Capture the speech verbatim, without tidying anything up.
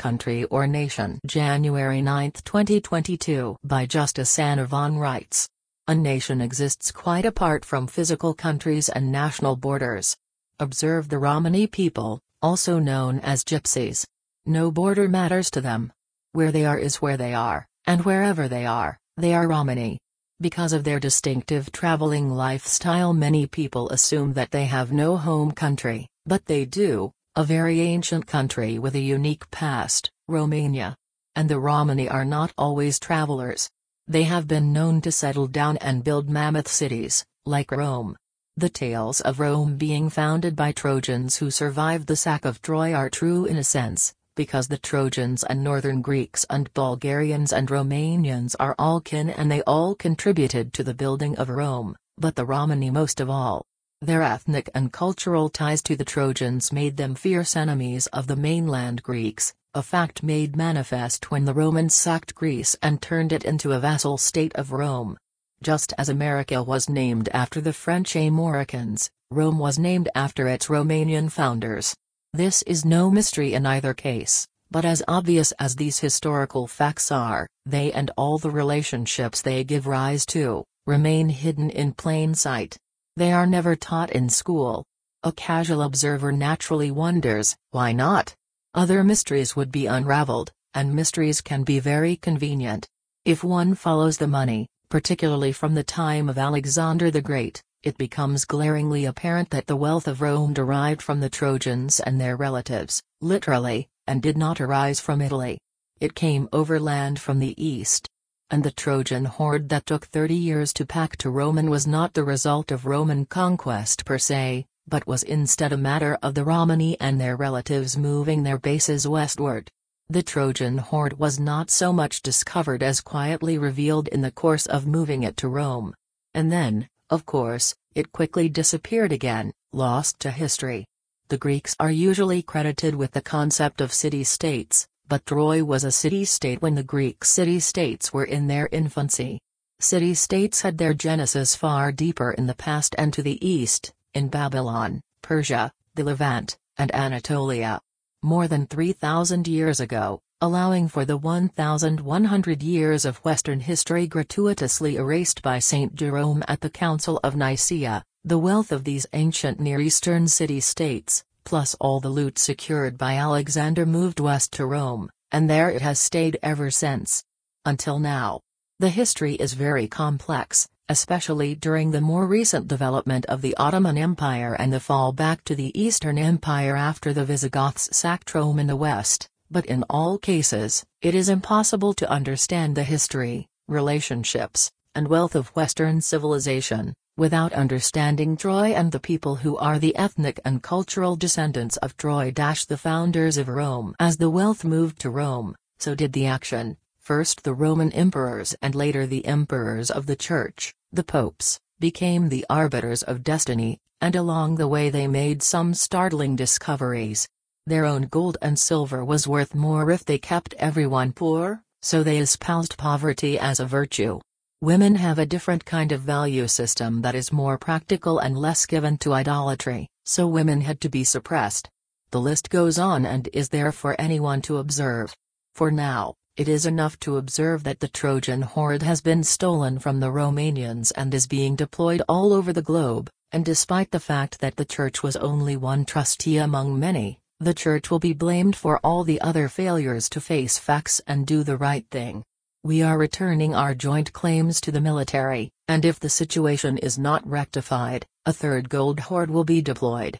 country or nation. January ninth twenty twenty-two. By Justice Anna von writes. A nation exists quite apart from physical countries and national borders. Observe the Romani people, also known as Gypsies. No border matters to them. Where they are is where they are, and wherever they are, they are Romani. Because of their distinctive traveling lifestyle, many people assume that they have no home country, but they do, a very ancient country with a unique past, Romania. And the Romani are not always travelers. They have been known to settle down and build mammoth cities, like Rome. The tales of Rome being founded by Trojans who survived the sack of Troy are true in a sense, because the Trojans and Northern Greeks and Bulgarians and Romanians are all kin and they all contributed to the building of Rome, but the Romani most of all. Their ethnic and cultural ties to the Trojans made them fierce enemies of the mainland Greeks, a fact made manifest when the Romans sacked Greece and turned it into a vassal state of Rome. Just as America was named after the French Amoricans, Rome was named after its Romanian founders. This is no mystery in either case, but as obvious as these historical facts are, they and all the relationships they give rise to, remain hidden in plain sight. They are never taught in school. A casual observer naturally wonders, why not? Other mysteries would be unraveled, and mysteries can be very convenient. If one follows the money, particularly from the time of Alexander the Great, it becomes glaringly apparent that the wealth of Rome derived from the Trojans and their relatives, literally, and did not arise from Italy. It came overland from the east. And the Trojan horde that took thirty years to pack to Rome was not the result of Roman conquest per se, but was instead a matter of the Romani and their relatives moving their bases westward. The Trojan horde was not so much discovered as quietly revealed in the course of moving it to Rome. And then, of course, it quickly disappeared again, lost to history. The Greeks are usually credited with the concept of city-states, but Troy was a city-state when the Greek city-states were in their infancy. City-states had their genesis far deeper in the past and to the east, in Babylon, Persia, the Levant, and Anatolia. More than three thousand years ago, allowing for the one thousand one hundred years of Western history gratuitously erased by Saint Jerome at the Council of Nicaea, the wealth of these ancient Near Eastern city-states, plus all the loot secured by Alexander, moved west to Rome, and there it has stayed ever since. Until now. The history is very complex, especially during the more recent development of the Ottoman Empire and the fall back to the Eastern Empire after the Visigoths sacked Rome in the west. But in all cases, it is impossible to understand the history, relationships, and wealth of Western civilization, without understanding Troy and the people who are the ethnic and cultural descendants of Troy. The founders of Rome. As the wealth moved to Rome, so did the action, first the Roman emperors and later the emperors of the Church, the popes, became the arbiters of destiny, and along the way they made some startling discoveries. Their own gold and silver was worth more if they kept everyone poor, so they espoused poverty as a virtue. Women have a different kind of value system that is more practical and less given to idolatry, so women had to be suppressed. The list goes on and is there for anyone to observe. For now, it is enough to observe that the Trojan horde has been stolen from the Romanians and is being deployed all over the globe, and despite the fact that the Church was only one trustee among many, the Church will be blamed for all the other failures to face facts and do the right thing. We are returning our joint claims to the military, and if the situation is not rectified, a third gold horde will be deployed.